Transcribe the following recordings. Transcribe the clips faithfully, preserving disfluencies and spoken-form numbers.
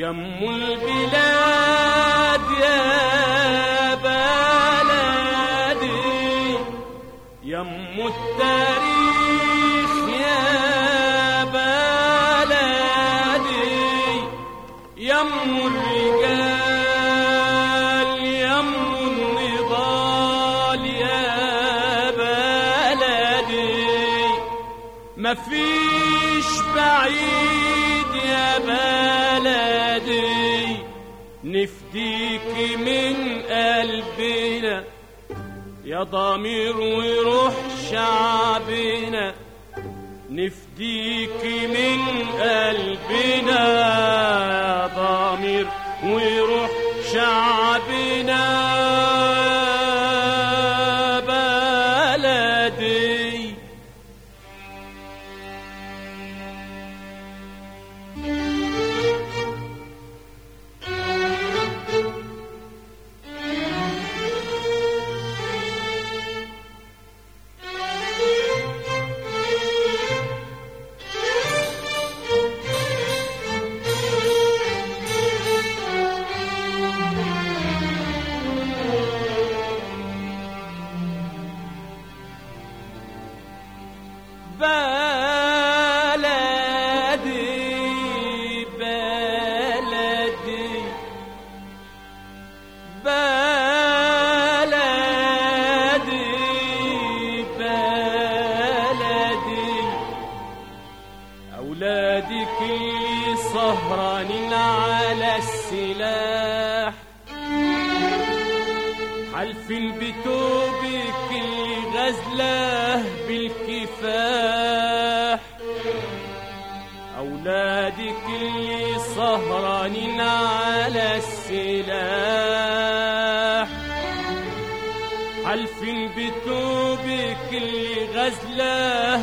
يم البلاد يا بلدي، يم التاريخ يا بلدي، يم الرجال يم النضال يا بلدي، مفيش بعيد يا بلدي نفديك من قلبنا يا ضمير وروح شعبنا، نفديك من قلبنا يا ضمير وروح شعبنا بلدي. بلدي بلدي بلدي بلدي، أولادك اللي سهرانين على السلاح، حالفين بتوبك اللي غزلاه بالكفاح، أولادك اللي سهرانين على السلاح، حالفين بتوبك اللي غزلاه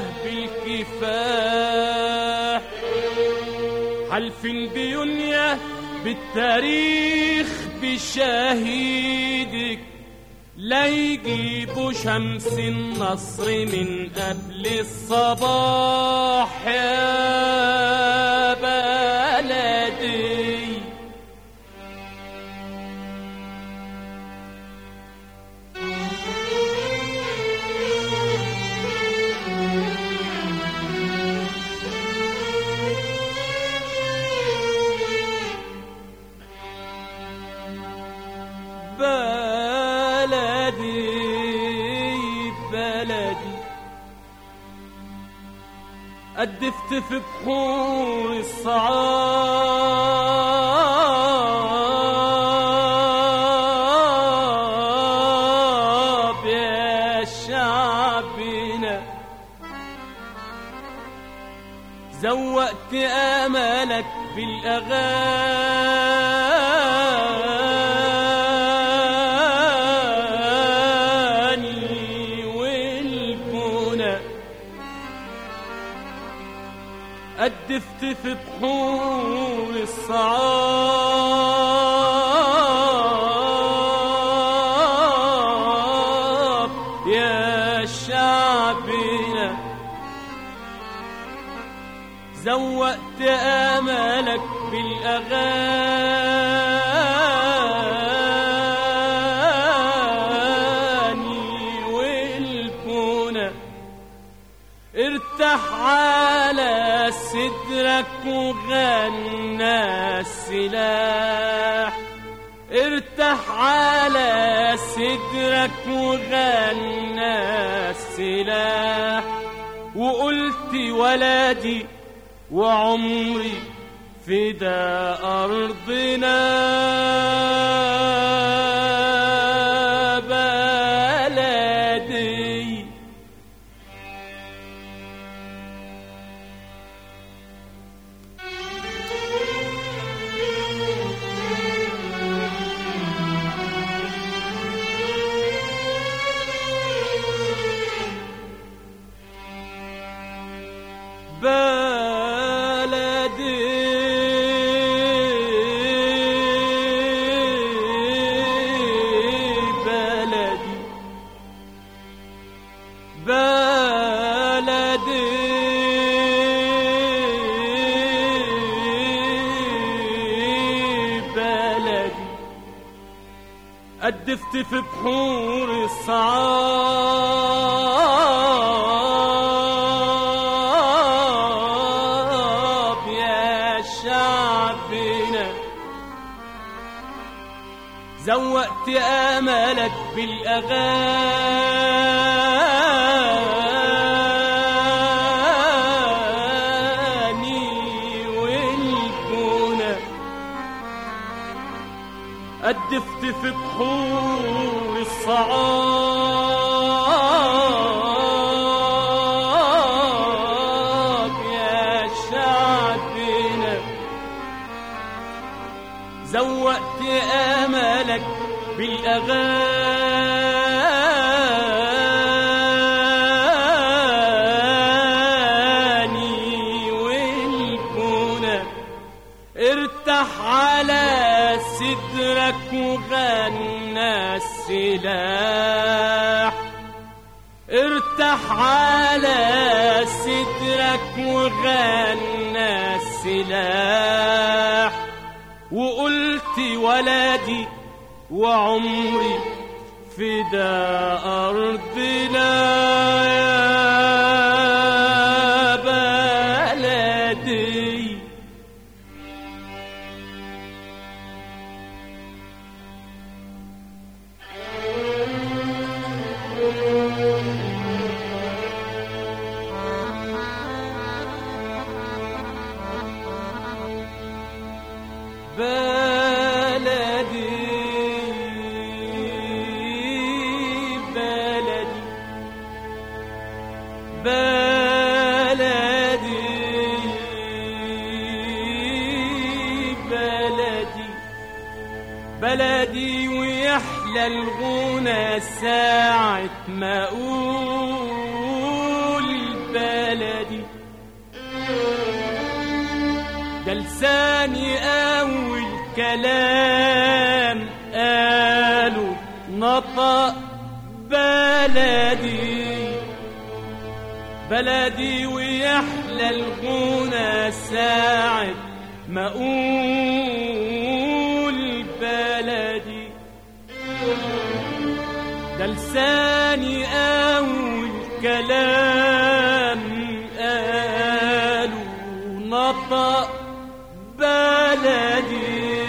بالكفاح، حالفين بيونيا بالتاريخ بشهيدك، لا يجيبوا شمس النصر من قبل الصباح يا بلدي. بلدي بلدي قدفت في بحور الصعاب يا شعبنا، زوقت املك بالاغاني والبنى، قدفت في بحور الصعاب يا شعبنا، زوقت املك بالاغاني والبنى، ارتاح على صدرك وغنى السلاح، ارتاح على صدرك وغنى السلاح، وقلت ولدي وعمري فدا أرضنا بلدي. بلدي قدفت في بحور الصعاب يا شعبنا، زوقت املك بالاغاني والبنى، قدفت في بحور الصعاب يا شعبنا، زوقت املك بالاغاني والبنى، ارتاح على صدرك وغنى السلاح، ارتاح على صدرك وغنى السلاح، وقلت ولدي وعمري فدا أرضنا يا بلدي. بلدي بلدي بلدي بلدي بلدي، ويحلى الغنى ساعة ما أقول بلدي، ده لساني أول كلام قالوا نطق بلدي بلدي، ويحلى الغنى ساعة ما أقول بلدي، ده لساني أول كلام قالوا نطق بلدي،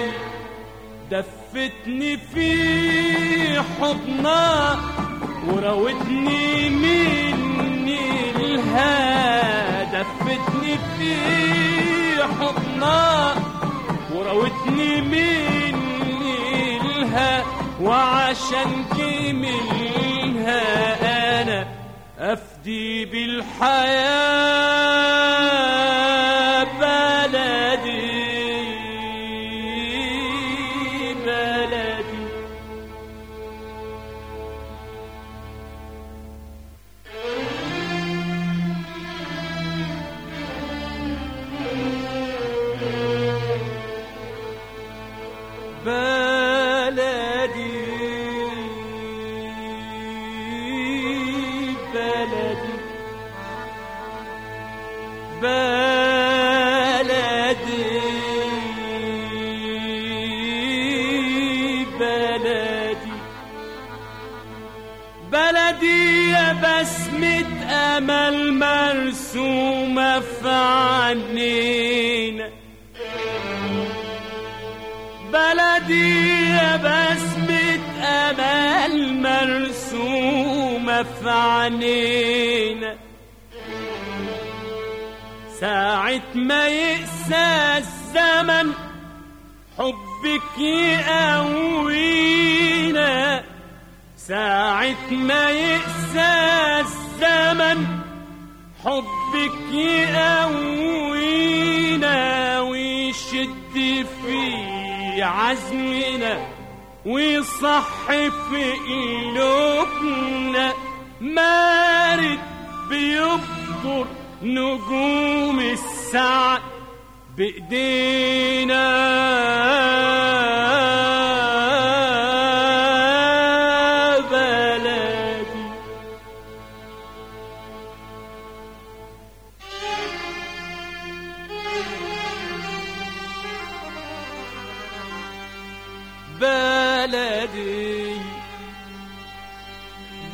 دفتني في حضنها وراوتني مني الها، دفتني في حضنها وراوتني مني الها، وعشان منها أنا أفدي بالحياة بلدي بلدي. بلدي بلدي بلدي بلدي بلدي يا بسمة أمل مرسومة في عينينا، بلدي يا بسمة أمل مرسومة في عينينا، ساعة ما يقسى الزمن حبك يقوينا، ساعة ما يقسى الزمن حبك يقوينا، ويشد في عزمنا ويصحي في قلوبنا، مارد بيبطر نجوم السعد بإيدينا بلدي. بلدي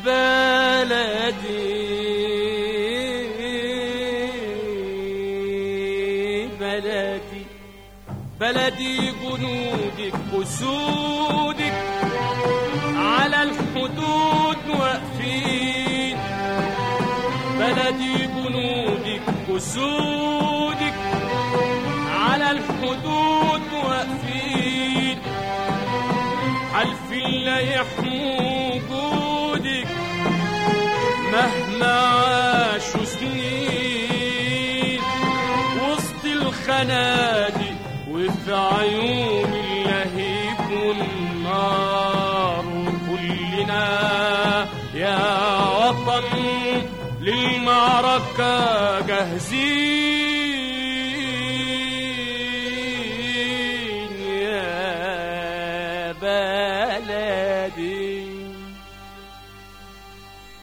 بلدي بلدي بلدي جنودك أسودك على الحدود واقفين، بلدي جنودك أسودك على الحدود واقفين، حلفين لا يحموا وجودك مهما عاشوا سنين، وسط الخنادق وفي عيون اللهيب والنار، وكلنا يا وطن للمعركة جاهزين يا بلدي.